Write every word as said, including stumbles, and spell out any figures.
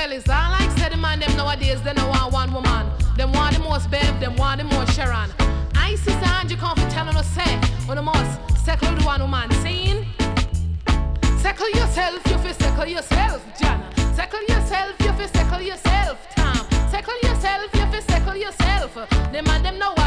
Well, it's all like said the man them nowadays, they don't want one woman. Them want the most Bev, them want the most Sharon. I see Sanji come for telling us say, on the most settle the one woman scene. Settle yourself, you fi settle yourself, Jana. Settle yourself, you fi settle yourself, Tom. Settle yourself, you fi settle yourself. Them and them know